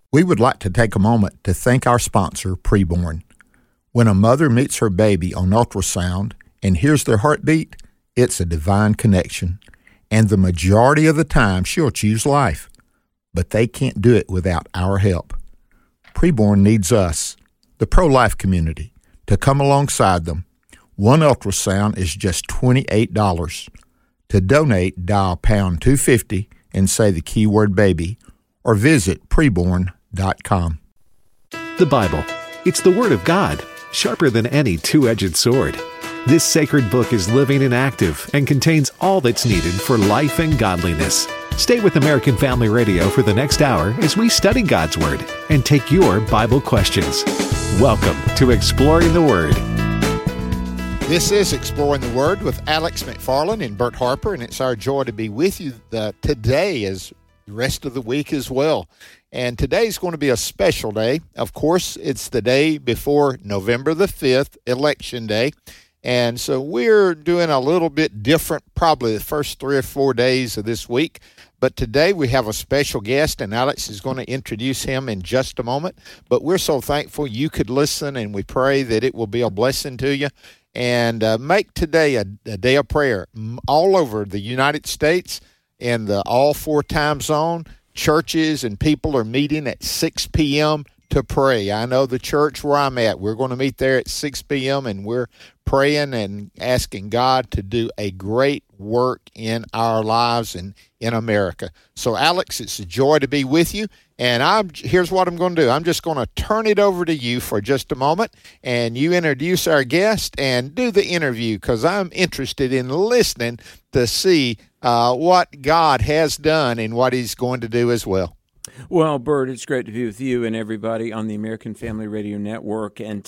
We would like to take a moment to thank our sponsor, Preborn. When a mother meets her baby on ultrasound and hears their heartbeat, it's a divine connection. And the majority of the time, she'll choose life. But they can't do it without our help. Preborn needs us, the pro-life community, to come alongside them. One ultrasound is just $28. To donate, dial pound 250 and say the keyword baby, or visit preborn.com. The Bible. It's the Word of God, sharper than any two-edged sword. This sacred book is living and active and contains all that's needed for life and godliness. Stay with American Family Radio for the next hour as we study God's Word and take your Bible questions. Welcome to Exploring the Word. This is Exploring the Word with Alex McFarland and Bert Harper, and it's our joy to be with you today as the rest of the week as well. And today's going to be a special day. Of course, it's the day before November the 5th, Election Day. And so we're doing a little bit different, probably the first 3 or 4 days of this week. But today we have a special guest, and Alex is going to introduce him in just a moment. But we're so thankful you could listen, and we pray that it will be a blessing to you. And make today a day of prayer. All over the United States and the all 4 time zone, churches and people are meeting at 6 p.m. to pray. I know the church where I'm at, we're going to meet there at 6 p.m. and we're praying and asking God to do a great work in our lives and in America. So, Alex, it's a joy to be with you. And here's what I'm going to do. I'm just going to turn it over to you for just a moment, and you introduce our guest and do the interview, because I'm interested in listening to see what God has done and what he's going to do as well. Well, Bert, it's great to be with you and everybody on the American Family Radio Network. And,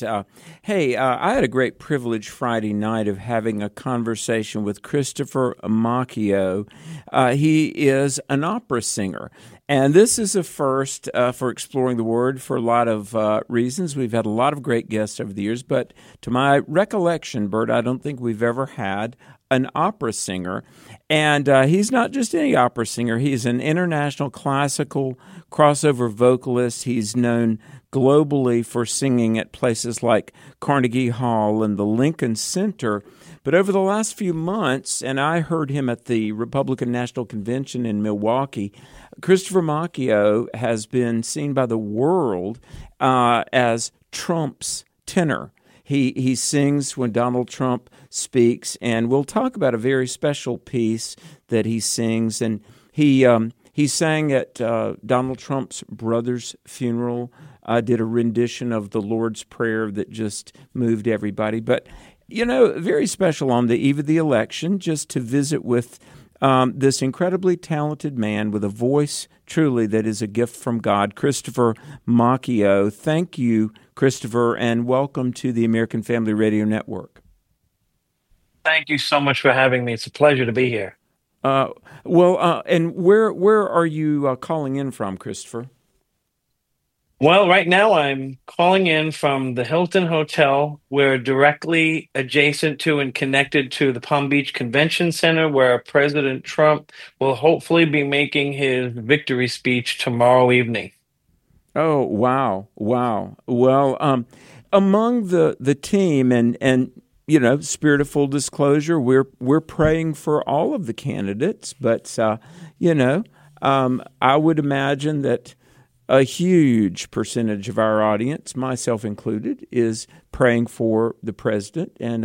I had a great privilege Friday night of having a conversation with Christopher Macchio. He is an opera singer. And this is a first for Exploring the Word for a lot of reasons. We've had a lot of great guests over the years, but to my recollection, Bert, I don't think we've ever had an opera singer. And he's not just any opera singer. He's an international classical crossover vocalist. He's known globally for singing at places like Carnegie Hall and the Lincoln Center. But over the last few months, and I heard him at the Republican National Convention in Milwaukee, Christopher Macchio has been seen by the world as Trump's tenor. He sings when Donald Trump speaks, and we'll talk about a very special piece that he sings. And he sang at Donald Trump's brother's funeral, did a rendition of the Lord's Prayer that just moved everybody. But, very special on the eve of the election, just to visit with this incredibly talented man with a voice truly that is a gift from God, Christopher Macchio. Thank you, Christopher, and welcome to the American Family Radio Network. Thank you so much for having me. It's a pleasure to be here. And where are you calling in from, Christopher? Well, right now I'm calling in from the Hilton Hotel. We're directly adjacent to and connected to the Palm Beach Convention Center, where President Trump will hopefully be making his victory speech tomorrow evening. Oh, wow. Well, among the team and spirit of full disclosure, we're praying for all of the candidates, but I would imagine that a huge percentage of our audience, myself included, is praying for the president. And,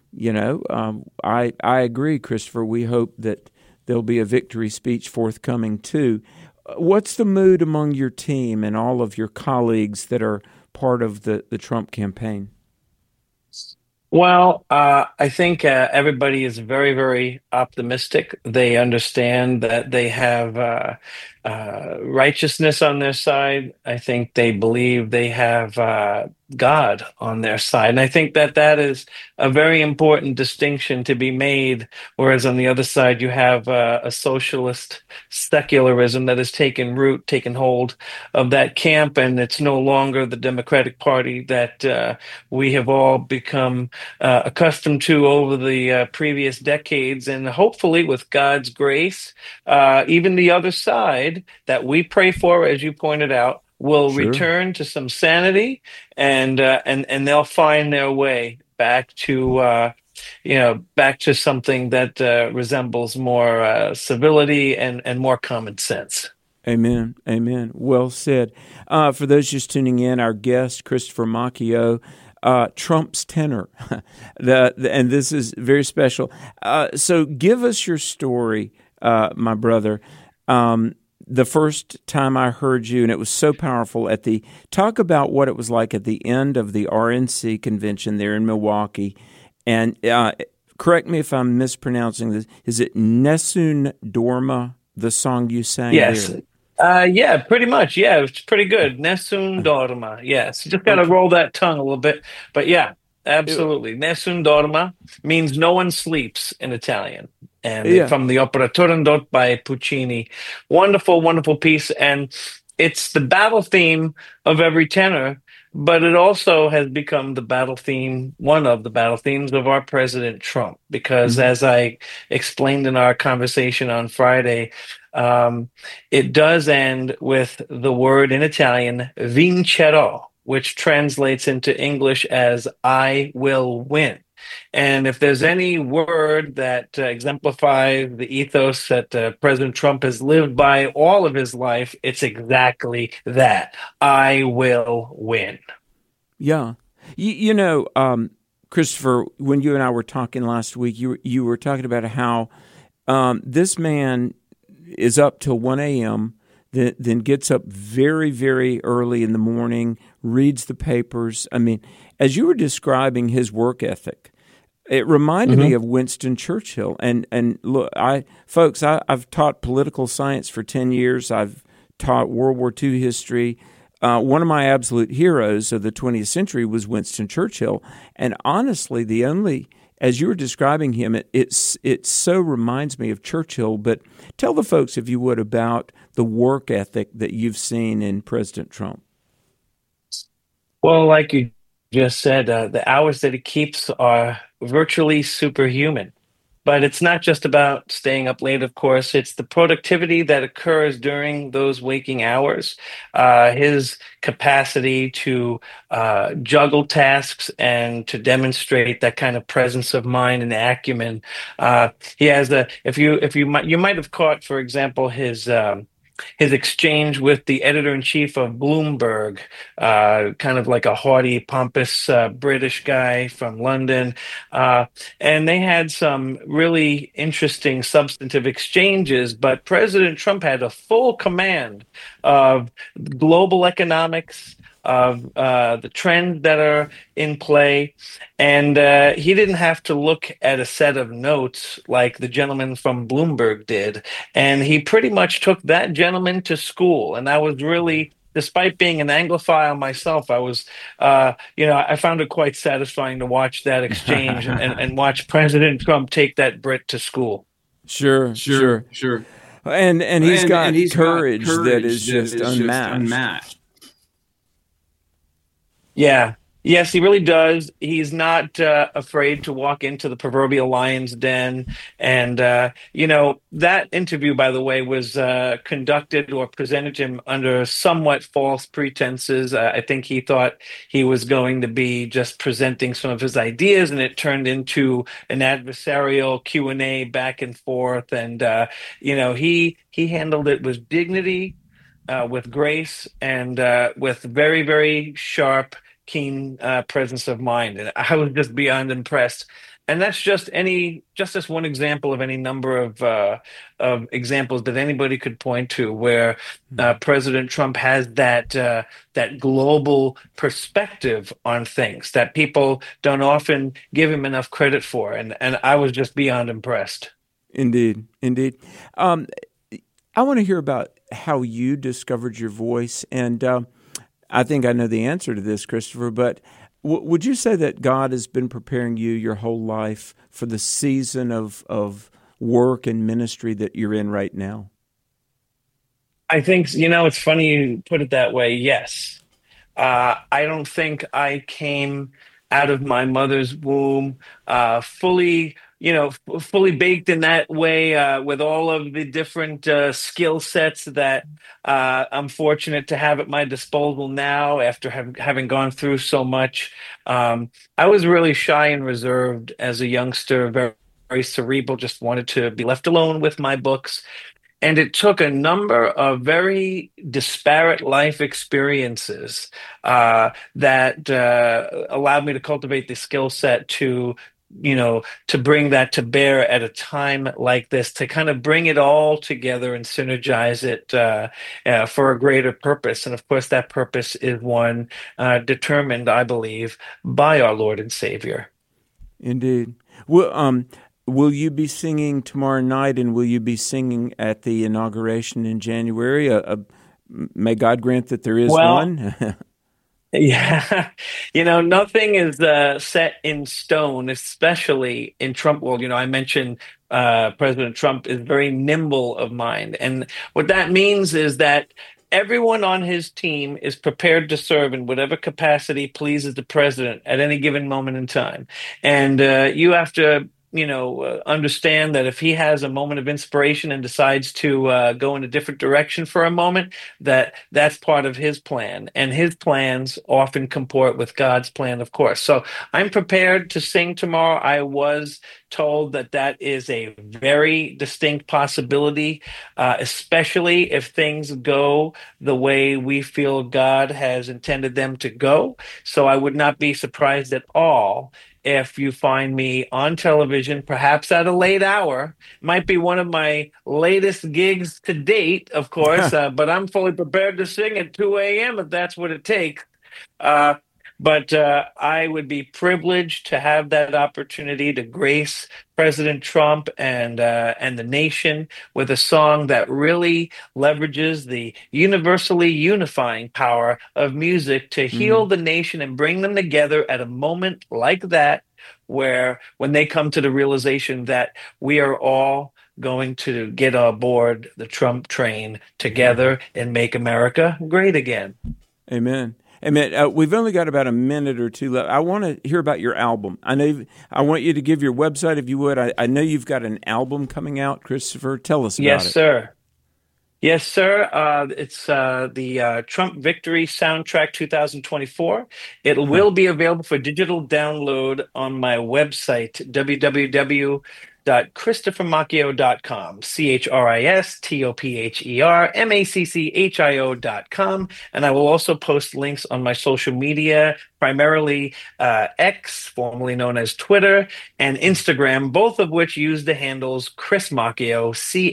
I agree, Christopher. We hope that there'll be a victory speech forthcoming, too. What's the mood among your team and all of your colleagues that are part of the Trump campaign? Well, I think everybody is very, very optimistic. They understand that they have righteousness on their side. I think they believe they have God on their side. And I think that is a very important distinction to be made, whereas on the other side you have a socialist secularism that has taken hold of that camp, and it's no longer the Democratic Party that we have all become accustomed to over the previous decades. And hopefully with God's grace, even the other side that we pray for, as you pointed out, will Sure. return to some sanity, and they'll find their way back to back to something that resembles more civility and more common sense. Amen. Amen. Well said. For those just tuning in, our guest, Christopher Macchio, Trump's tenor. And this is very special. So give us your story, my brother. The first time I heard you, and it was so powerful, talk about what it was like at the end of the RNC convention there in Milwaukee. And correct me if I'm mispronouncing this. Is it Nessun Dorma, the song you sang Yes. there? Yeah, pretty much. Yeah, it's pretty good. Nessun dorma. Yes, you just got to Okay. roll that tongue a little bit. But yeah, It- absolutely. Nessun dorma means no one sleeps in Italian. And yeah. from the opera Turandot by Puccini. Wonderful, wonderful piece. And it's the battle theme of every tenor, but it also has become the battle theme, one of the battle themes of our President Trump. Because Mhm. as I explained in our conversation on Friday, um, it does end with the word in Italian, vincerò, which translates into English as I will win. And if there's any word that exemplifies the ethos that President Trump has lived by all of his life, it's exactly that. I will win. Yeah. Christopher, when you and I were talking last week, you were talking about how this man is up till 1 a.m., then gets up very, very early in the morning, reads the papers. I mean, as you were describing his work ethic, it reminded me of Winston Churchill. And look, I've taught political science for 10 years. I've taught World War II history. One of my absolute heroes of the 20th century was Winston Churchill. And honestly, as you were describing him, it so reminds me of Churchill. But tell the folks, if you would, about the work ethic that you've seen in President Trump. Well, like you just said, the hours that he keeps are virtually superhuman. But it's not just about staying up late, of course. It's the productivity that occurs during those waking hours, his capacity to juggle tasks and to demonstrate that kind of presence of mind and acumen. He has you might have caught, for example, his exchange with the editor-in-chief of Bloomberg, kind of like a haughty, pompous British guy from London. And they had some really interesting substantive exchanges, but President Trump had a full command of global economics, of the trends that are in play. And he didn't have to look at a set of notes like the gentleman from Bloomberg did. And he pretty much took that gentleman to school. And that was really, despite being an Anglophile myself, I found it quite satisfying to watch that exchange and watch President Trump take that Brit to school. Sure. And he's got courage that is just unmatched. Yeah. Yes, he really does. He's not afraid to walk into the proverbial lion's den. And, that interview, by the way, was conducted or presented to him under somewhat false pretenses. I think he thought he was going to be just presenting some of his ideas, and it turned into an adversarial Q&A back and forth. And, he handled it with dignity, with grace, and with very, very sharp, keen presence of mind, and I was just beyond impressed. And that's just this one example of any number of examples that anybody could point to where President Trump has that global perspective on things that people don't often give him enough credit for, and I was just beyond impressed. Indeed. I want to hear about how you discovered your voice, and I think I know the answer to this, Christopher, but would you say that God has been preparing you your whole life for the season of work and ministry that you're in right now? I think, it's funny you put it that way. Yes. I don't think I came out of my mother's womb fully fully baked in that way, with all of the different skill sets that I'm fortunate to have at my disposal now after having gone through so much. I was really shy and reserved as a youngster, very, very cerebral, just wanted to be left alone with my books. And it took a number of very disparate life experiences that allowed me to cultivate the skill set to bring that to bear at a time like this, to kind of bring it all together and synergize it for a greater purpose. And of course, that purpose is one determined, I believe, by our Lord and Savior. Indeed. Well, will you be singing tomorrow night, and will you be singing at the inauguration in January? May God grant that there is one. Yeah, nothing is set in stone, especially in Trump world. I mentioned President Trump is very nimble of mind. And what that means is that everyone on his team is prepared to serve in whatever capacity pleases the president at any given moment in time. And you have to understand that if he has a moment of inspiration and decides to go in a different direction for a moment, that's part of his plan. And his plans often comport with God's plan, of course. So I'm prepared to sing tomorrow. I was told that is a very distinct possibility, especially if things go the way we feel God has intended them to go. So I would not be surprised at all if you find me on television, perhaps at a late hour. Might be one of my latest gigs to date, of course, but I'm fully prepared to sing at 2 a.m. if that's what it takes. But I would be privileged to have that opportunity to grace President Trump and the nation with a song that really leverages the universally unifying power of music to heal the nation and bring them together at a moment like that, where when they come to the realization that we are all going to get aboard the Trump train together and make America great again. Amen. Amen. We've only got about a minute or two left. I want to hear about your album. I want you to give your website, if you would. I know you've got an album coming out, Christopher. Tell us about it. Yes, sir. Yes, sir. It's the Trump Victory Soundtrack 2024. It will be available for digital download on my website, www.christophermacchio.com, ChristopherMacchio.com. And I will also post links on my social media, primarily X, formerly known as Twitter, and Instagram, both of which use the handles Chris Macchio,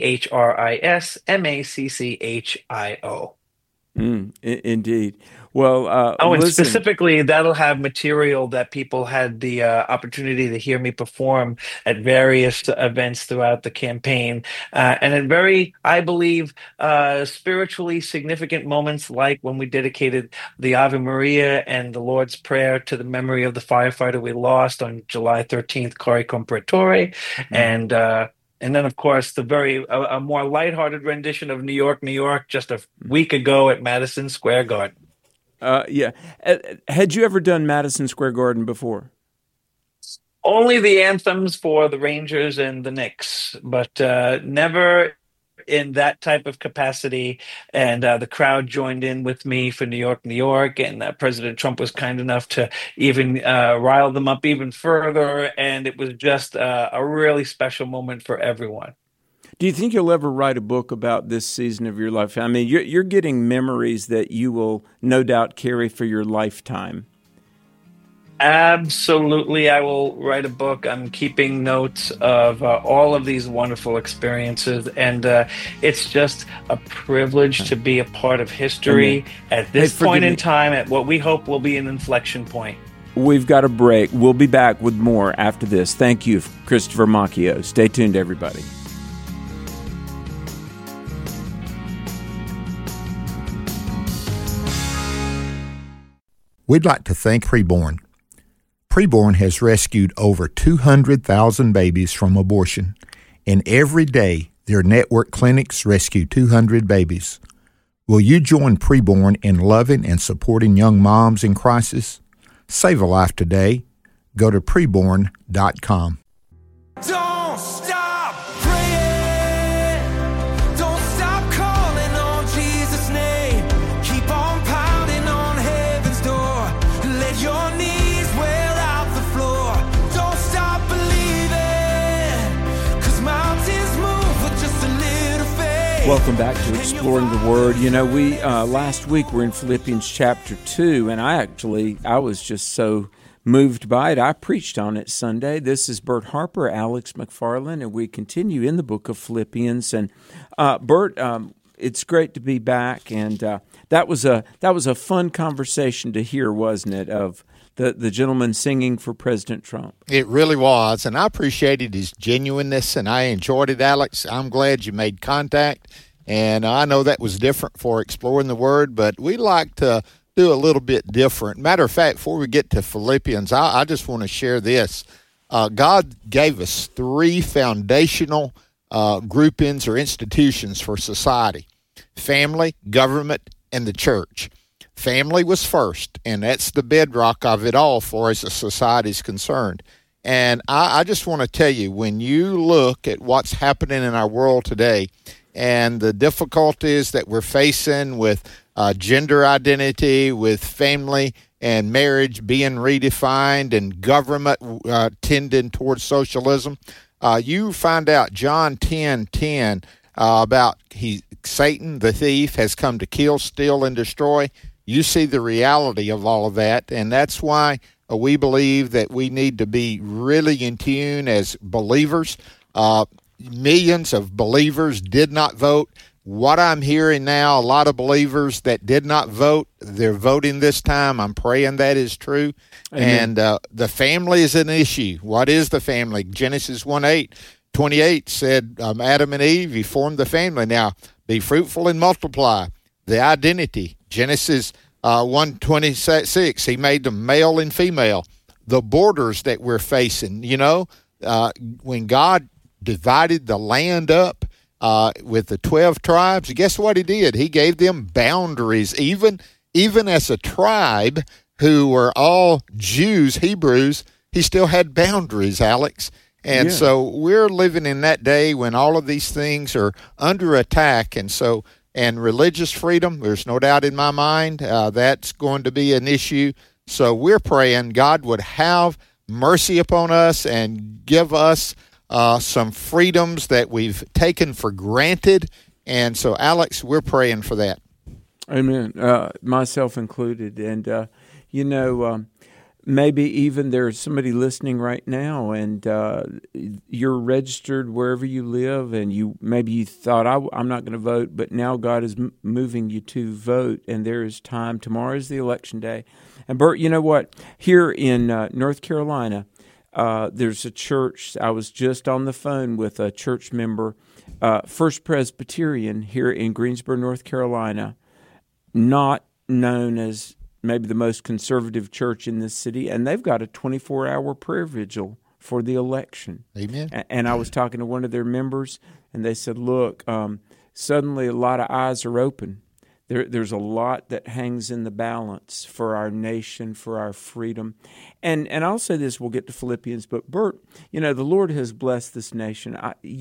ChristMacchio. Indeed. Well, and specifically, that'll have material that people had the opportunity to hear me perform at various events throughout the campaign, and at very, I believe, spiritually significant moments, like when we dedicated the Ave Maria and the Lord's Prayer to the memory of the firefighter we lost on July 13th, Corey Compratore, and then, of course, a more lighthearted rendition of New York, New York, just a week ago at Madison Square Garden. Yeah. Had you ever done Madison Square Garden before? Only the anthems for the Rangers and the Knicks, but never in that type of capacity. And the crowd joined in with me for New York, New York. And President Trump was kind enough to even rile them up even further. And it was just a really special moment for everyone. Do you think you'll ever write a book about this season of your life? I mean, you're getting memories that you will no doubt carry for your lifetime. Absolutely. I will write a book. I'm keeping notes of all of these wonderful experiences. And it's just a privilege to be a part of history at this point in time, at what we hope will be an inflection point. We've got a break. We'll be back with more after this. Thank you, Christopher Macchio. Stay tuned, everybody. We'd like to thank Preborn. Preborn has rescued over 200,000 babies from abortion, and every day their network clinics rescue 200 babies. Will you join Preborn in loving and supporting young moms in crisis? Save a life today. Go to preborn.com. Welcome back to Exploring the Word. You know, we last week we're in Philippians chapter 2, and I was just so moved by it. I preached on it Sunday. This is Bert Harper, Alex McFarland, and we continue in the book of Philippians. And Bert, it's great to be back, and that was a fun conversation to hear, wasn't it, of the gentleman singing for President Trump. It really was, and I appreciated his genuineness, and I enjoyed it, Alex. I'm glad you made contact, and I know that was different for Exploring the Word, but we like to do a little bit different. Matter of fact, before we get to Philippians, I just want to share this. God gave us 3 foundational groupings or institutions for society: family, government, and the church. Family was first, and that's the bedrock of it all for as a society is concerned. And I just want to tell you, when you look at what's happening in our world today and the difficulties that we're facing with gender identity, with family and marriage being redefined, and government tending towards socialism, you find out John 10:10 about Satan, the thief, has come to kill, steal, and destroy. You see the reality of all of that, and that's why we believe that we need to be really in tune as believers. Millions of believers did not vote. What I'm hearing now, a lot of believers that did not vote, they're voting this time. I'm praying that is true. Amen. And the family is an issue. What is the family? Genesis 1:28 said, Adam and Eve, you formed the family. Now, be fruitful and multiply. The identity, Genesis 1:26, he made them male and female. The borders that we're facing, when God divided the land up with the 12 tribes, guess what he did? He gave them boundaries. Even as a tribe who were all Jews, Hebrews, he still had boundaries, Alex. And so we're living in that day when all of these things are under attack. And religious freedom, there's no doubt in my mind, that's going to be an issue. So we're praying God would have mercy upon us and give us some freedoms that we've taken for granted. And so, Alex, we're praying for that. Amen. Myself included. And, maybe even there's somebody listening right now, and you're registered wherever you live, and you thought, I'm not going to vote, but now God is moving you to vote, and there is time. Tomorrow is the election day. And Bert, you know what? Here in North Carolina, there's a church. I was just on the phone with a church member, First Presbyterian here in Greensboro, North Carolina, not known as maybe the most conservative church in this city, and they've got a 24-hour prayer vigil for the election. Amen. And I was talking to one of their members, and they said, look, suddenly a lot of eyes are open. There's a lot that hangs in the balance for our nation, for our freedom. And I'll say this, we'll get to Philippians, but Bert, the Lord has blessed this nation.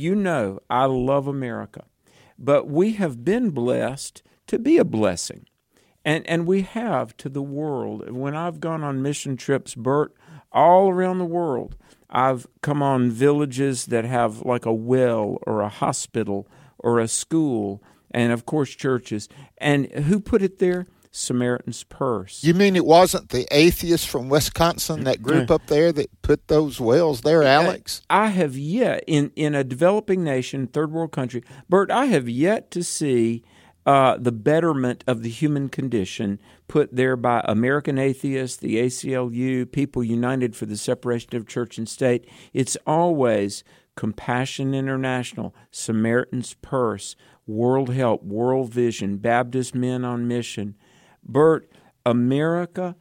I love America, but we have been blessed to be a blessing. And we have to the world. When I've gone on mission trips, Bert, all around the world, I've come on villages that have like a well or a hospital or a school, and of course churches. And who put it there? Samaritan's Purse. You mean it wasn't the atheists from Wisconsin, that group up there, that put those wells there, Alex? I have yet, in a developing nation, third world country, Bert, I have yet to see the betterment of the human condition put there by American Atheists, the ACLU, People United for the Separation of Church and State. It's always Compassion International, Samaritan's Purse, World Help, World Vision, Baptist Men on Mission. Bert, America,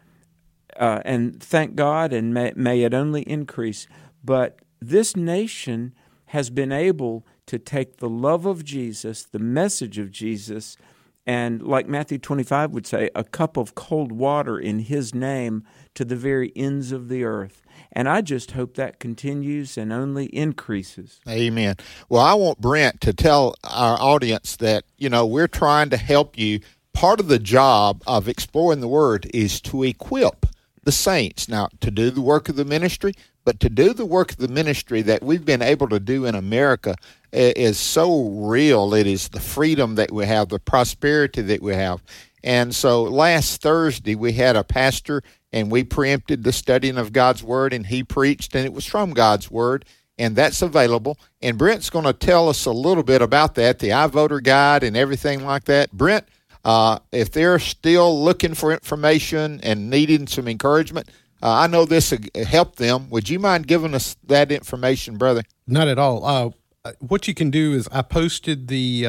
and thank God, and may it only increase, but this nation has been able to take the love of Jesus, the message of Jesus, and like Matthew 25 would say, a cup of cold water in His name to the very ends of the earth. And I just hope that continues and only increases. Amen. Well, I want Brent to tell our audience that, we're trying to help you. Part of the job of Exploring the Word is to equip the saints. Now, to do the work of the ministry, But to do the work of the ministry that we've been able to do in America is so real. It is the freedom that we have, the prosperity that we have. And so last Thursday, we had a pastor, and we preempted the studying of God's Word, and he preached, and it was from God's Word, and that's available. And Brent's going to tell us a little bit about that, the iVoter Guide and everything like that. Brent, if they're still looking for information and needing some encouragement, I know this will help them. Would you mind giving us that information, brother? Not at all. What you can do is I posted the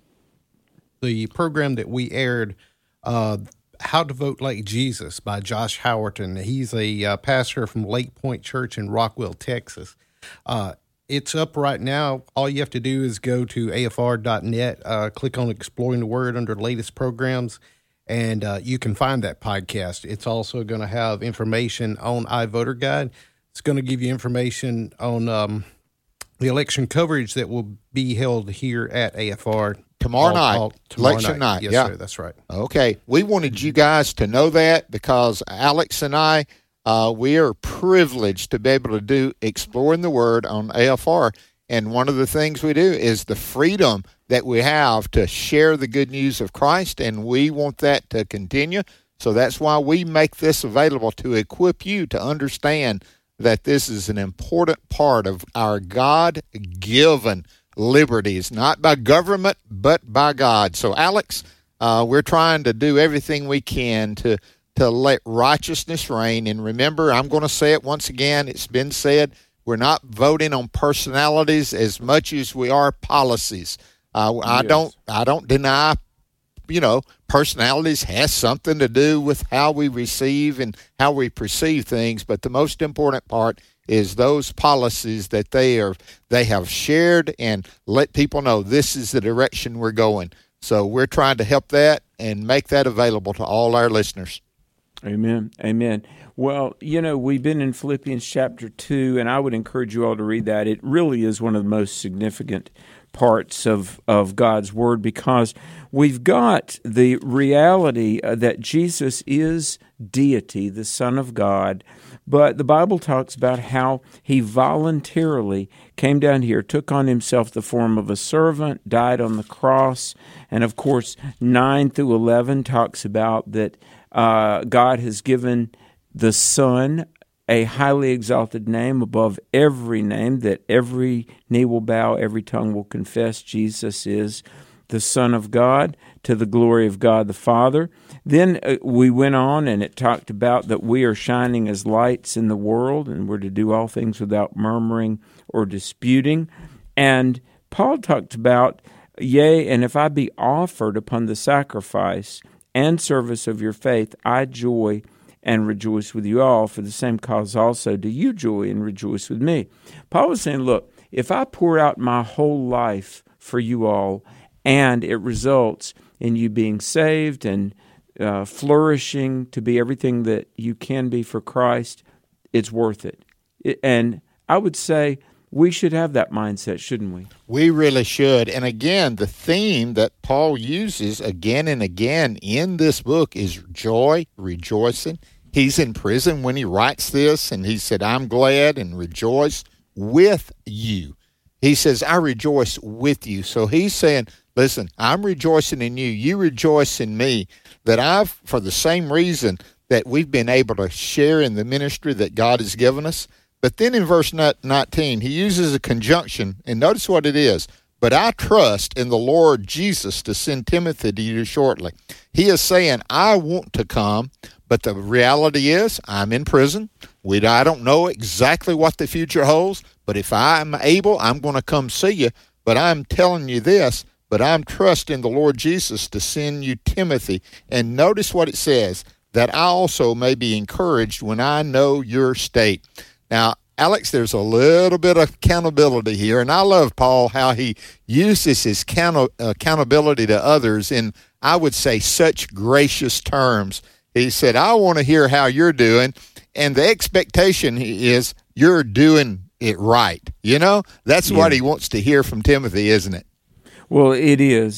program that we aired, How to Vote Like Jesus by Josh Howerton. He's a pastor from Lake Point Church in Rockwell, Texas. It's up right now. All you have to do is go to afr.net, click on Exploring the Word under latest programs, and you can find that podcast. It's also going to have information on iVoter Guide. It's going to give you information on the election coverage that will be held here at AFR tomorrow night. Election night. Yes, yeah, sir, that's right. Okay. We wanted you guys to know that because Alex and I, we are privileged to be able to do Exploring the Word on AFR. And one of the things we do is the freedom that we have to share the good news of Christ, and we want that to continue. So that's why we make this available to equip you to understand that this is an important part of our God-given liberties, not by government, but by God. So, Alex, we're trying to do everything we can to let righteousness reign. And remember, I'm going to say it once again, it's been said, we're not voting on personalities as much as we are policies. I don't deny, personalities has something to do with how we receive and how we perceive things, but the most important part is those policies that they have shared and let people know this is the direction we're going. So we're trying to help that and make that available to all our listeners. Amen. Amen. Well, we've been in Philippians chapter 2, and I would encourage you all to read that. It really is one of the most significant parts of God's Word because we've got the reality that Jesus is deity, the Son of God, but the Bible talks about how he voluntarily came down here, took on himself the form of a servant, died on the cross, and of course 9 through 11 talks about that God has given the Son a highly exalted name above every name, that every knee will bow, every tongue will confess Jesus is the Son of God, to the glory of God the Father. Then we went on and it talked about that we are shining as lights in the world and we're to do all things without murmuring or disputing. And Paul talked about, yea, and if I be offered upon the sacrifice and service of your faith, I joy and rejoice with you all. For the same cause also do you joy and rejoice with me. Paul was saying, look, if I pour out my whole life for you all, and it results in you being saved and flourishing to be everything that you can be for Christ, it's worth it. And I would say we should have that mindset, shouldn't we? We really should. And again, the theme that Paul uses again and again in this book is joy, rejoicing. He's in prison when he writes this, and he said, I'm glad and rejoice with you. He says, I rejoice with you. So he's saying, listen, I'm rejoicing in you. You rejoice in me. That for the same reason that we've been able to share in the ministry that God has given us. But then in verse 19, he uses a conjunction, and notice what it is. But I trust in the Lord Jesus to send Timothy to you shortly. He is saying, I want to come, but the reality is I'm in prison. I don't know exactly what the future holds, but if I'm able, I'm going to come see you. But I'm telling you this, but I'm trusting the Lord Jesus to send you Timothy. And notice what it says, that I also may be encouraged when I know your state. Now, Alex, there's a little bit of accountability here, and I love Paul, how he uses his accountability to others in, I would say, such gracious terms. He said, I want to hear how you're doing, and the expectation is you're doing it right. That's what he wants to hear from Timothy, isn't it? Well, it is.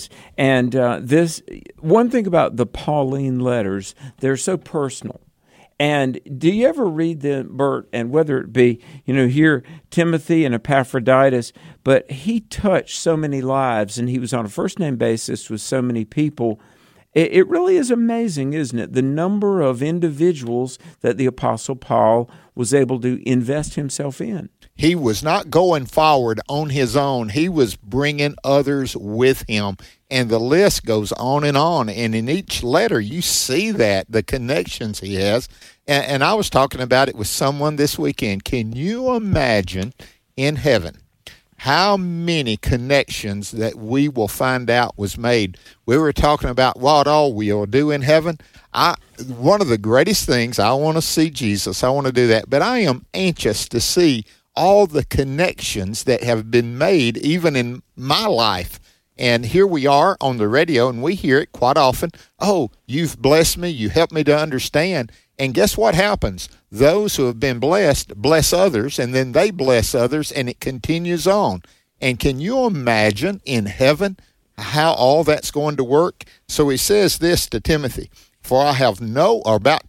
And this one thing about the Pauline letters, they're so personal. And do you ever read them, Bert, and whether it be, here, Timothy and Epaphroditus, but he touched so many lives, and he was on a first-name basis with so many people. It really is amazing, isn't it? The number of individuals that the Apostle Paul was able to invest himself in. He was not going forward on his own. He was bringing others with him. And the list goes on. And in each letter, you see that, the connections he has. And I was talking about it with someone this weekend. Can you imagine in heaven how many connections that we will find out was made? We were talking about what all we will do in heaven. One of the greatest things, I want to see Jesus. I want to do that. But I am anxious to see all the connections that have been made even in my life. And here we are on the radio, and we hear it quite often. Oh, you've blessed me. You helped me to understand. And guess what happens? Those who have been blessed bless others, and then they bless others, and it continues on. And can you imagine in heaven how all that's going to work? So he says this to Timothy, I have no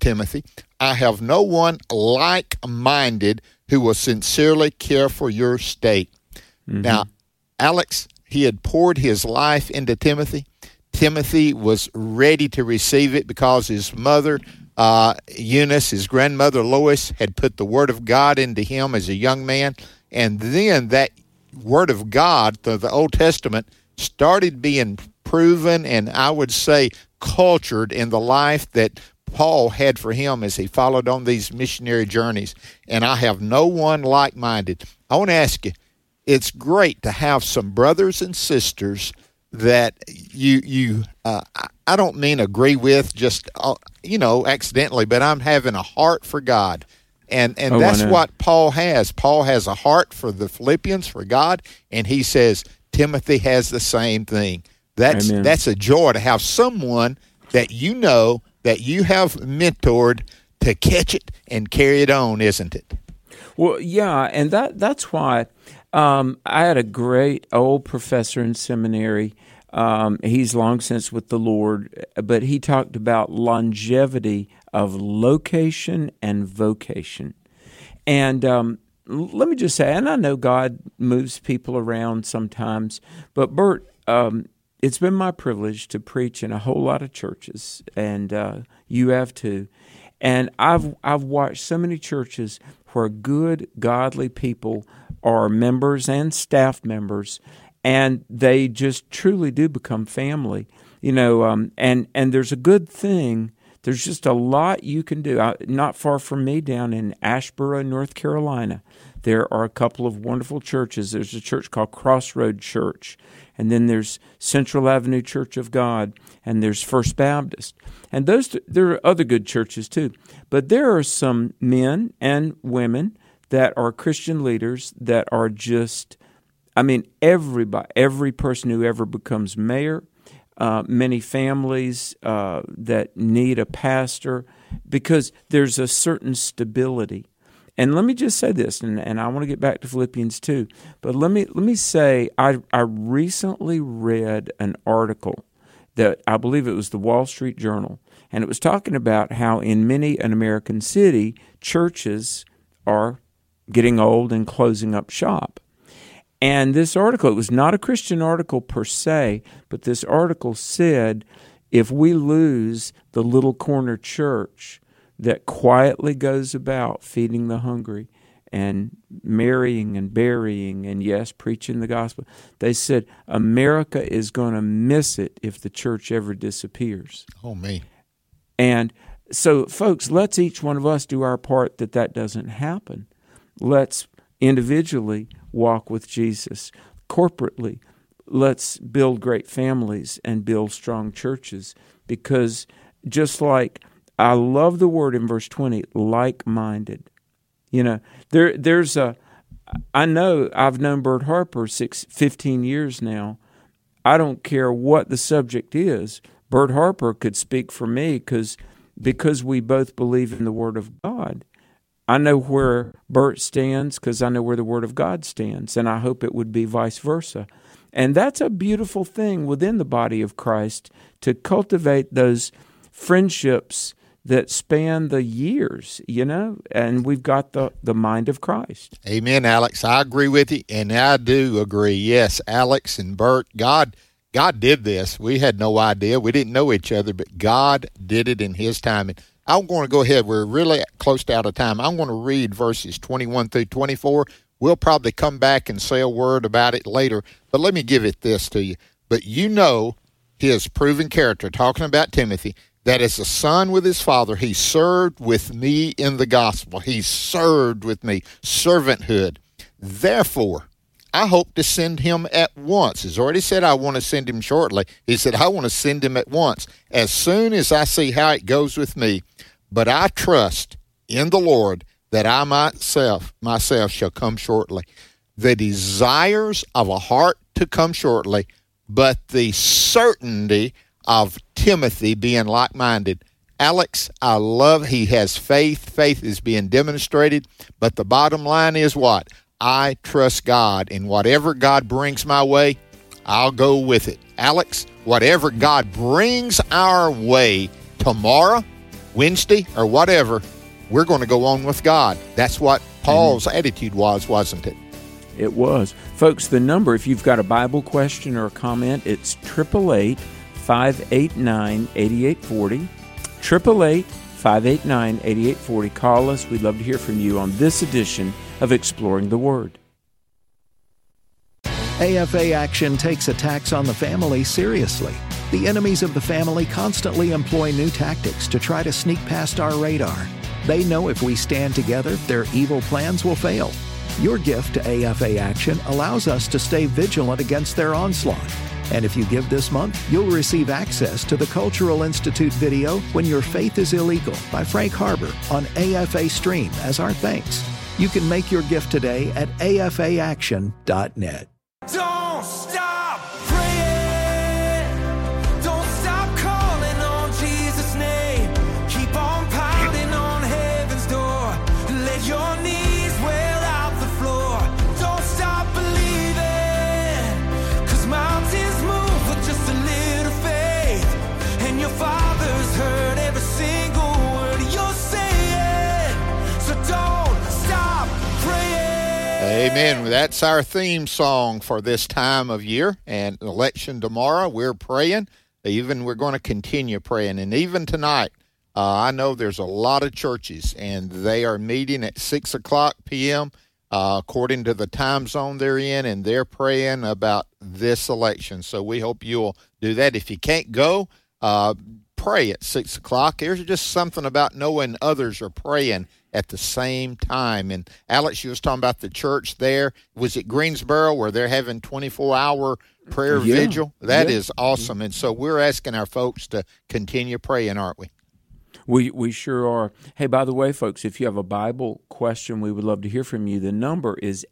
one like-minded who will sincerely care for your state. Mm-hmm. Now, Alex, he had poured his life into Timothy. Timothy was ready to receive it because his mother, Eunice, his grandmother, Lois, had put the Word of God into him as a young man. And then that Word of God, the Old Testament, started being proven and I would say cultured in the life that Paul had for him as he followed on these missionary journeys. And I have no one like-minded. I want to ask you, it's great to have some brothers and sisters that you I don't mean agree with just, accidentally, but I'm having a heart for God. And that's what Paul has. Paul has a heart for the Philippians, for God, and he says Timothy has the same thing. That's a joy to have someone that that you have mentored to catch it and carry it on, isn't it? Well, yeah, and that's why I had a great old professor in seminary. He's long since with the Lord, but he talked about longevity of location and vocation. And let me just say, and I know God moves people around sometimes, but Bert, it's been my privilege to preach in a whole lot of churches, and you have too. And I've watched so many churches where good, godly people are members and staff members, and they just truly do become family. And there's a good thing. There's just a lot you can do. Not far from me, down in Asheboro, North Carolina, there are a couple of wonderful churches. There's a church called Crossroad Church, and then there's Central Avenue Church of God, and there's First Baptist. And there are other good churches too. But there are some men and women that are Christian leaders that are just, every person who ever becomes mayor, many families that need a pastor, because there's a certain stability. And let me just say this, and I want to get back to Philippians 2, but let me say I recently read an article that I believe it was the Wall Street Journal, and it was talking about how in many an American city, churches are getting old and closing up shop. And this article, it was not a Christian article per se, but this article said, if we lose the little corner church that quietly goes about feeding the hungry and marrying and burying and, yes, preaching the gospel, they said America is going to miss it if the church ever disappears. Oh, me. And so, folks, let's each one of us do our part that doesn't happen. Let's individually walk with Jesus. Corporately, let's build great families and build strong churches, because just like I love the word in verse 20, like-minded. There's I know I've known Bert Harper 15 years now. I don't care what the subject is. Bert Harper could speak for me because we both believe in the Word of God. I know where Bert stands because I know where the Word of God stands, and I hope it would be vice versa. And that's a beautiful thing within the body of Christ, to cultivate those friendships that span the years, and we've got the mind of Christ. Amen, Alex. I agree with you, and I do agree. Yes, Alex and Bert, God did this. We had no idea. We didn't know each other, but God did it in His time. And I'm going to go ahead. We're really close to out of time. I'm going to read verses 21 through 24. We'll probably come back and say a word about it later, but let me give it this to you. But you know his proven character, talking about Timothy, that as a son with his father, he served with me in the gospel. He served with me, servanthood. Therefore, I hope to send him at once. He's already said I want to send him shortly. He said, I want to send him at once, as soon as I see how it goes with me. But I trust in the Lord that I myself shall come shortly. The desires of a heart to come shortly, but the certainty of Timothy being like-minded. Alex, I love he has faith. Faith is being demonstrated, but the bottom line is what? I trust God, and whatever God brings my way, I'll go with it. Alex, whatever God brings our way tomorrow, Wednesday, or whatever, we're going to go on with God. That's what Paul's attitude was, wasn't it? It was. Folks, the number, if you've got a Bible question or a comment, it's 888-589-8840. 888-589-8840. Call us. We'd love to hear from you on this edition of Exploring the Word. AFA Action takes attacks on the family seriously. The enemies of the family constantly employ new tactics to try to sneak past our radar. They know if we stand together, their evil plans will fail. Your gift to AFA Action allows us to stay vigilant against their onslaught. And if you give this month, you'll receive access to the Cultural Institute video, When Your Faith is Illegal, by Frank Harbor on AFA Stream as our thanks. You can make your gift today at afaaction.net. Don't stop praying. Don't stop calling on Jesus' name. Keep on pounding on heaven's door. Let your knees well out the floor. Don't stop believing, 'cause mountains move with just a little faith. And your Father's heard every single word you're saying. So don't stop praying. Amen. That's our theme song for this time of year and election tomorrow. We're praying. We're going to continue praying. And even tonight, I know there's a lot of churches, and they are meeting at 6 o'clock p.m., according to the time zone they're in, and they're praying about this election. So we hope you'll do that. If you can't go, pray at 6 o'clock. There's just something about knowing others are praying at the same time. And Alex, you was talking about the church there. Was it Greensboro where they're having 24-hour prayer vigil? That is awesome. And so we're asking our folks to continue praying, aren't we? We sure are. Hey, by the way, folks, if you have a Bible question, we would love to hear from you. The number is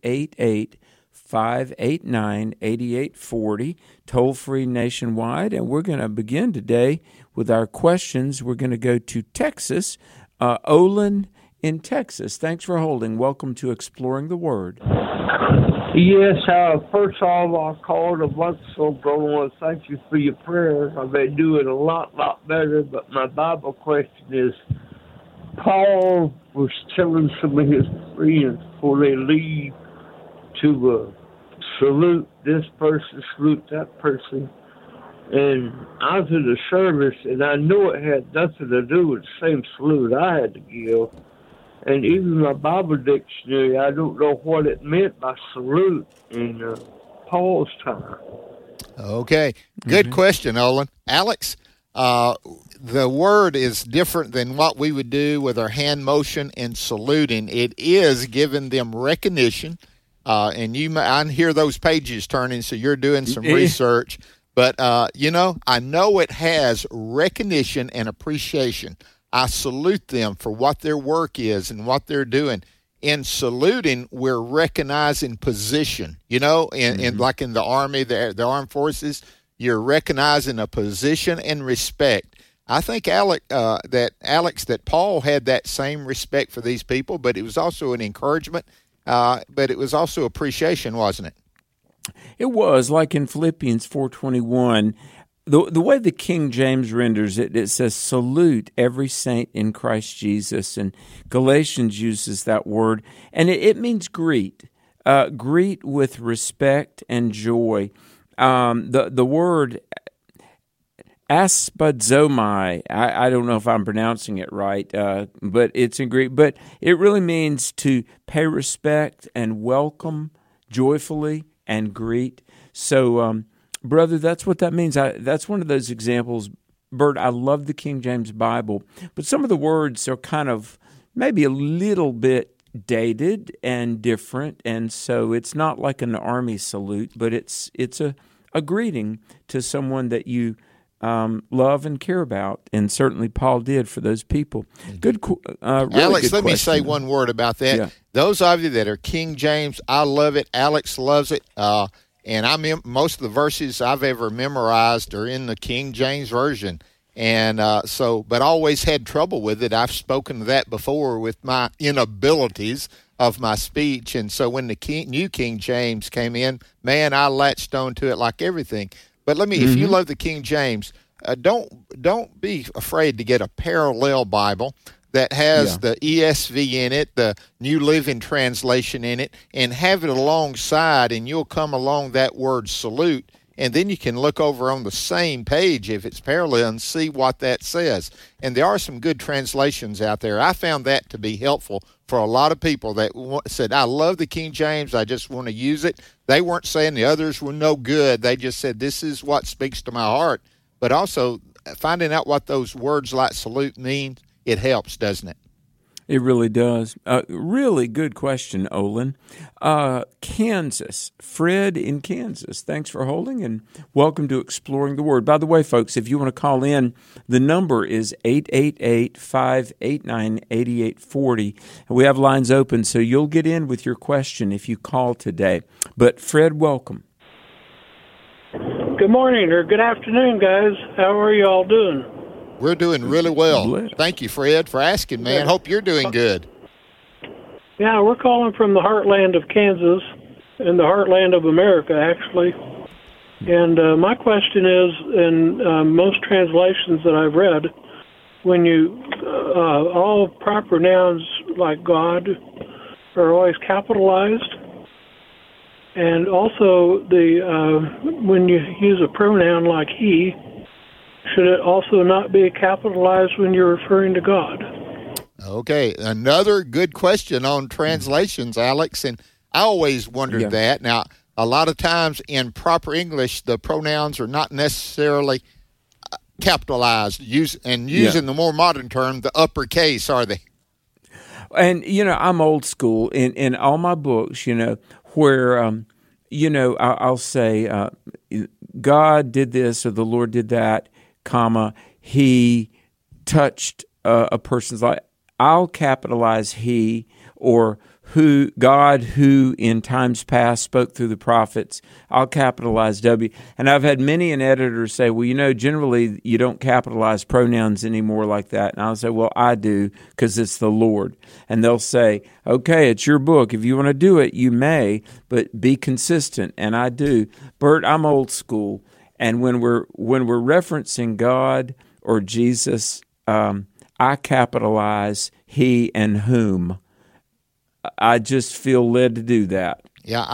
888-589-8840, toll-free nationwide. And we're going to begin today with our questions. We're going to go to Texas. Olin in Texas. Thanks for holding. Welcome to Exploring the Word. Yes, first of all, I called a month ago. I want to thank you for your prayers. I've been doing a lot better, but my Bible question is, Paul was telling some of his friends before they leave to salute this person, salute that person. And I was in the service, and I knew it had nothing to do with the same salute I had to give. And even my Bible dictionary, I don't know what it meant by salute in Paul's time. Okay. Good question, Olin. Alex, the word is different than what we would do with our hand motion and saluting. It is giving them recognition. And I hear those pages turning, so you're doing some research. But, I know it has recognition and appreciation. I salute them for what their work is and what they're doing. In saluting, we're recognizing position. In like in the Army, the Armed Forces, you're recognizing a position and respect. I think, that Paul had that same respect for these people, but it was also an encouragement, but it was also appreciation, wasn't it? It was, like in Philippians 4:21, The way the King James renders it, it says, salute every saint in Christ Jesus. And Galatians uses that word. And it means greet. Greet with respect and joy. The word aspadzomi, I don't know if I'm pronouncing it right, but it's in Greek. But it really means to pay respect and welcome joyfully and greet. So, brother, that's what that means. That's one of those examples. Bert, I love the King James Bible, but some of the words are kind of maybe a little bit dated and different, and so it's not like an army salute, but it's a greeting to someone that you love and care about, and certainly Paul did for those people. Good, really Alex, good let me question. say one word about that. Yeah. Those of you that are King James, I love it. Alex loves it. And most of the verses I've ever memorized are in the King James Version. And but I always had trouble with it. I've spoken to that before with my inabilities of my speech. And so when the New King James came in, man, I latched onto it like everything. But if you love the King James, don't be afraid to get a parallel Bible that has the ESV in it, the New Living Translation in it, and have it alongside, and you'll come along that word salute, and then you can look over on the same page if it's parallel and see what that says. And there are some good translations out there. I found that to be helpful for a lot of people that said, I love the King James, I just want to use it. They weren't saying the others were no good. They just said, this is what speaks to my heart. But also, finding out what those words like salute mean, it helps, doesn't it? It really does. Really good question, Olin. Kansas. Fred in Kansas. Thanks for holding, and welcome to Exploring the Word. By the way, folks, if you want to call in, the number is 888-589-8840. And we have lines open, so you'll get in with your question if you call today. But, Fred, welcome. Good morning or good afternoon, guys. How are you all doing? We're doing really well. Blessed. Thank you, Fred, for asking, man. Yeah. Hope you're doing good. Yeah, we're calling from the heartland of Kansas, in the heartland of America, actually. And my question is, in most translations that I've read, when you all proper nouns like God are always capitalized, and also when you use a pronoun like he, should it also not be capitalized when you're referring to God? Okay, another good question on translations, Alex, and I always wondered that. Now, a lot of times in proper English, the pronouns are not necessarily capitalized, using the more modern term, the uppercase, are they? And, I'm old school in all my books, where, I'll say God did this or the Lord did that, comma, he touched a person's life. I'll capitalize he, or who, God who in times past spoke through the prophets. I'll capitalize W. And I've had many an editor say, well, generally you don't capitalize pronouns anymore like that. And I'll say, well, I do, because it's the Lord. And they'll say, okay, it's your book. If you want to do it, you may, but be consistent. And I do. Bert, I'm old school. And when we're referencing God or Jesus, I capitalize he and whom. I just feel led to do that. Yeah,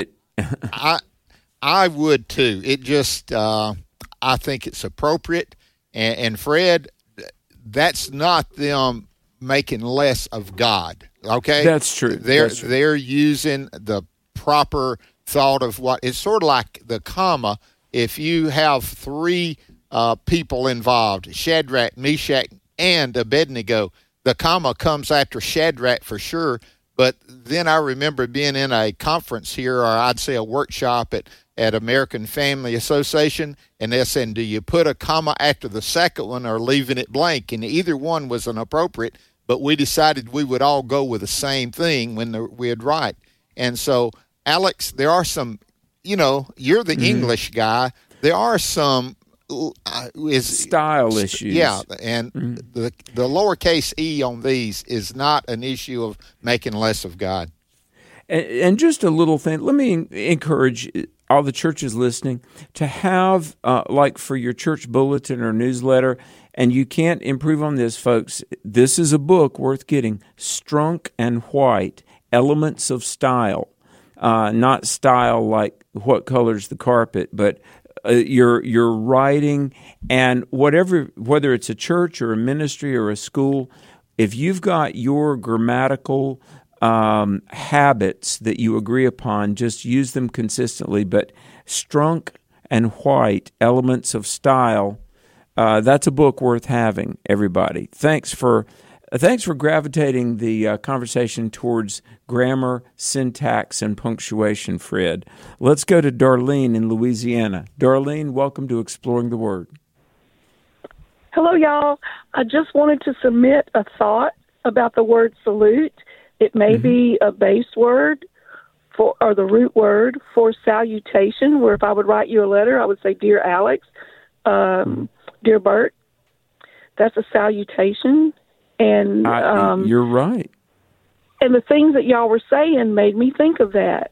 I would too. It just I think it's appropriate. And Fred, that's not them making less of God. Okay, that's true. They're using the proper thought of what it's sort of like the comma. If you have three people involved, Shadrach, Meshach, and Abednego, the comma comes after Shadrach for sure. But then I remember being in a conference here, or I'd say a workshop at American Family Association, and they're saying, do you put a comma after the second one or leaving it blank? And either one was inappropriate, but we decided we would all go with the same thing when we'd write. And so, Alex, there are some, you're the English guy. There are some style issues. Yeah, and the lowercase e on these is not an issue of making less of God. And just a little thing, let me encourage all the churches listening, to have, like for your church bulletin or newsletter, and you can't improve on this, folks. This is a book worth getting. Strunk and White, Elements of Style. Not style like what colors the carpet, but your writing, and whether it's a church or a ministry or a school, if you've got your grammatical habits that you agree upon, just use them consistently. But Strunk and White, Elements of Style, that's a book worth having, everybody. Thanks for gravitating the conversation towards grammar, syntax, and punctuation, Fred. Let's go to Darlene in Louisiana. Darlene, welcome to Exploring the Word. Hello, y'all. I just wanted to submit a thought about the word salute. It may be a base word or the root word for salutation, where if I would write you a letter, I would say, Dear Alex, Dear Bert. That's a salutation. And you're right. And the things that y'all were saying made me think of that.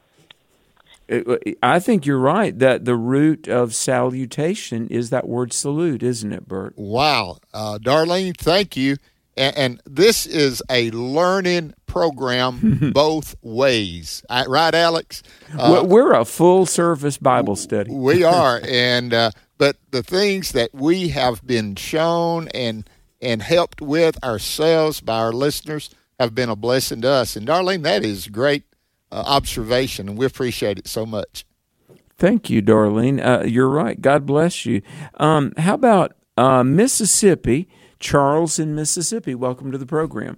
I think you're right that the root of salutation is that word salute, isn't it, Bert? Wow. Darlene, thank you. And this is a learning program both ways. Right, Alex? We're a full-service Bible study. We are. But the things that we have been shown and helped with ourselves by our listeners have been a blessing to us. And, Darlene, that is great observation, and we appreciate it so much. Thank you, Darlene. You're right. God bless you. How about Mississippi? Charles in Mississippi, welcome to the program.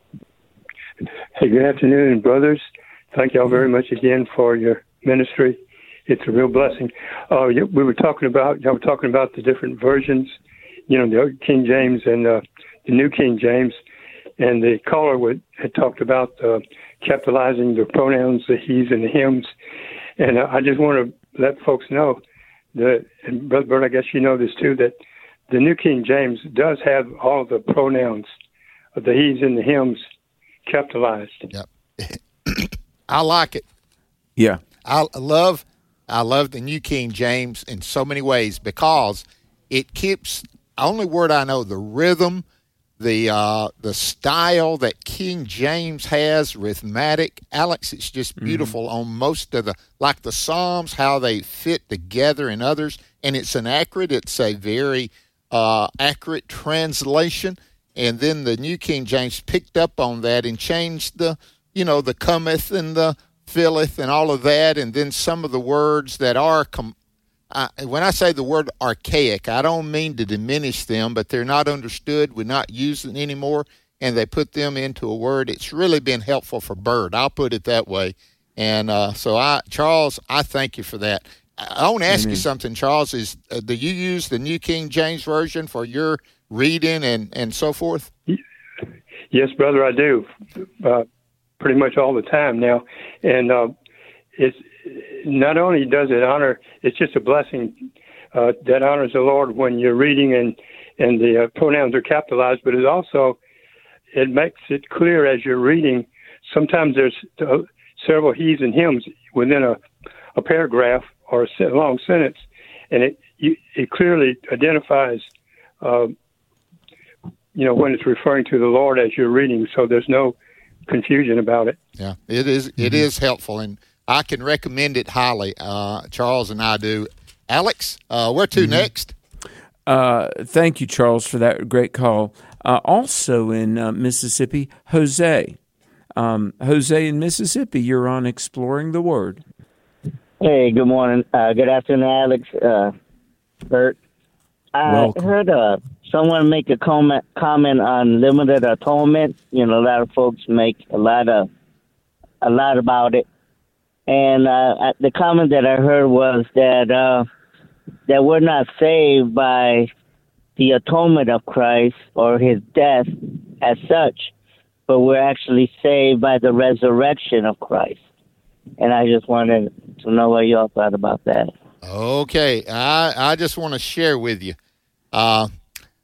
Hey, good afternoon, brothers. Thank y'all very much again for your ministry. It's a real blessing. Y'all were talking about the different versions, the old King James and the New King James, and the caller had talked about capitalizing the pronouns, the he's and the hims, and I just want to let folks know and Brother Bert, I guess you know this too, that the New King James does have all the pronouns of the he's and the hims capitalized. Yep. I like it. Yeah. I love the New King James in so many ways because it keeps, only word I know, the rhythm, the style that King James has, rhythmic. Alex, it's just beautiful on most of like the Psalms, how they fit together and others. And it's a very accurate translation. And then the New King James picked up on that and changed the cometh and the filleth and all of that. And then some of the words that are, when I say the word archaic, I don't mean to diminish them, but they're not understood. We're not using anymore. And they put them into a word. It's really been helpful for Bert. I'll put it that way. And Charles, I thank you for that. I want to ask you something, Charles. Do you use the New King James Version for your reading and so forth? Yes, brother, I do. Pretty much all the time now. And it's not only does it honor, it's just a blessing that honors the Lord when you're reading and the pronouns are capitalized, but it makes it clear as you're reading. Sometimes there's several he's and hims within a paragraph or a long sentence, and it clearly identifies, when it's referring to the Lord as you're reading, so there's no confusion about it. Yeah, it is. It is helpful, and I can recommend it highly. Charles and I do. Alex, where to next? Thank you, Charles, for that great call. Also in Mississippi, Jose. Jose in Mississippi, you're on Exploring the Word. Hey, good morning. Good afternoon, Alex, Bert. I heard someone make a comment on limited atonement. A lot of folks make a lot about it. And the comment that I heard was that we're not saved by the atonement of Christ or his death as such, but we're actually saved by the resurrection of Christ. And I just wanted to know what y'all thought about that. Okay. I just want to share with you.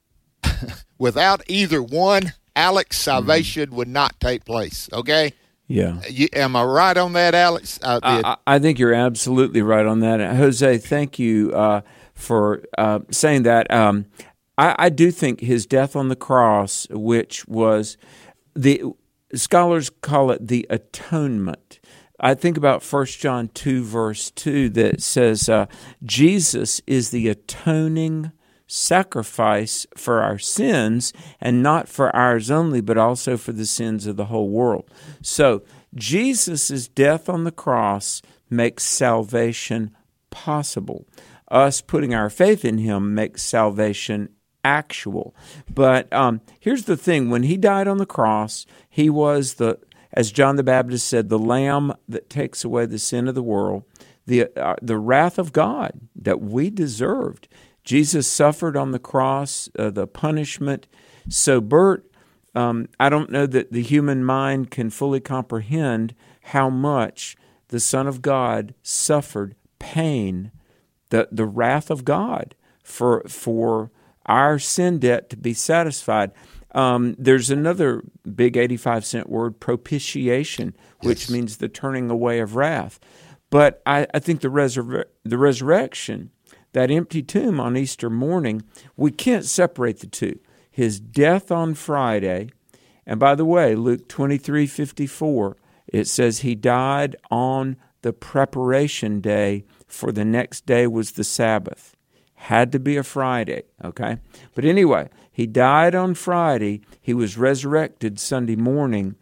Without either one, Alex, salvation would not take place, okay? Yeah. Am I right on that, Alex? I think you're absolutely right on that. Jose, thank you for saying that. I do think his death on the cross, which was scholars call it the atonement. I think about 1 John 2, verse 2, that says, Jesus is the atoning sacrifice for our sins, and not for ours only, but also for the sins of the whole world. So Jesus' death on the cross makes salvation possible. Us putting our faith in him makes salvation actual. But here's the thing. When he died on the cross, he was, as John the Baptist said, the Lamb that takes away the sin of the world, the wrath of God that we deserved. Jesus suffered on the cross, the punishment. So, Bert, I don't know that the human mind can fully comprehend how much the Son of God suffered pain, the wrath of God for our sin debt to be satisfied. There's another big 85-cent word, propitiation, which means the turning away of wrath. But I think the resurrection, that empty tomb on Easter morning, we can't separate the two. His death on Friday, and by the way, Luke 23:54, it says he died on the preparation day, for the next day was the Sabbath. Had to be a Friday, okay? But anyway, he died on Friday. He was resurrected Sunday morning.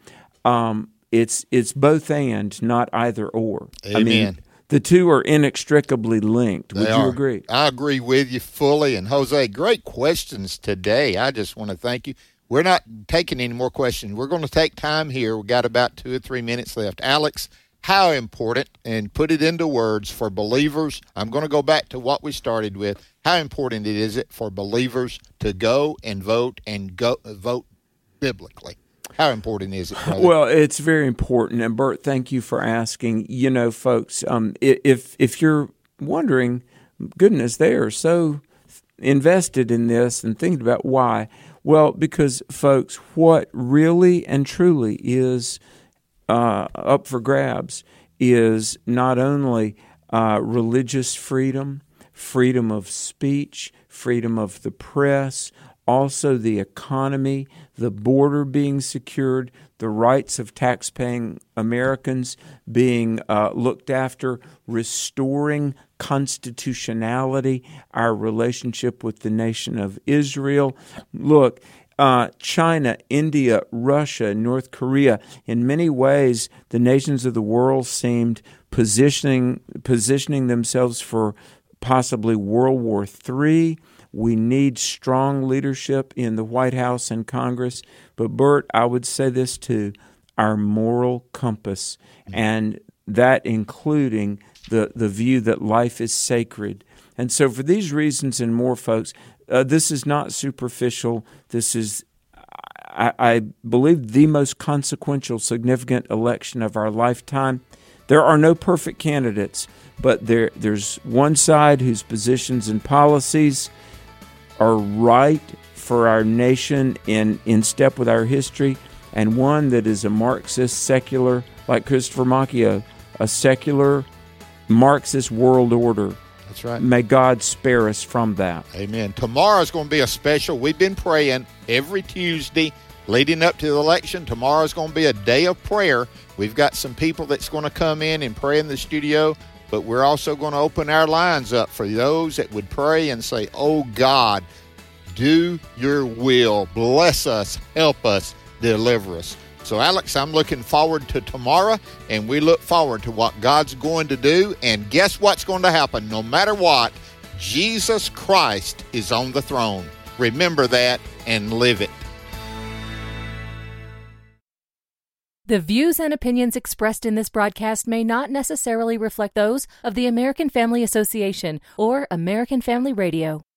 It's both and, not either or. Amen. I mean, the two are inextricably linked. Would you agree? I agree with you fully. And Jose, great questions today. I just want to thank you. We're not taking any more questions. We're going to take time here. We've got about 2 or 3 minutes left. Alex, how important, and put it into words for believers. I'm going to go back to what we started with. How important is it for believers to go and vote vote biblically? How important is it, brother? Well, it's very important. And Bert, thank you for asking. You know, folks, if you're wondering, goodness, they are so invested in this and thinking about why. Well, because, folks, what really and truly is up for grabs is not only religious freedom, freedom of speech, freedom of the press, also the economy, the border being secured, the rights of taxpaying Americans being looked after, restoring constitutionality, our relationship with the nation of Israel. Look, China, India, Russia, North Korea, in many ways, the nations of the world seemed positioning themselves for possibly World War III. We need strong leadership in the White House and Congress. But, Bert, I would say this too, our moral compass, and that including the view that life is sacred. And so for these reasons and more, folks, this is not superficial. This is, I believe, the most consequential, significant election of our lifetime. There are no perfect candidates, but there's one side whose positions and policies are right for our nation in step with our history, and one that is a Marxist, secular, like Christopher Macchio, a secular Marxist world order. That's right. May God spare us from that. Amen. Tomorrow's going to be a special. We've been praying every Tuesday leading up to the election. Tomorrow's going to be a day of prayer. We've got some people that's going to come in and pray in the studio, but we're also going to open our lines up for those that would pray and say, oh, God, do your will. Bless us, help us, deliver us. So, Alex, I'm looking forward to tomorrow, and we look forward to what God's going to do. And guess what's going to happen? No matter what, Jesus Christ is on the throne. Remember that and live it. The views and opinions expressed in this broadcast may not necessarily reflect those of the American Family Association or American Family Radio.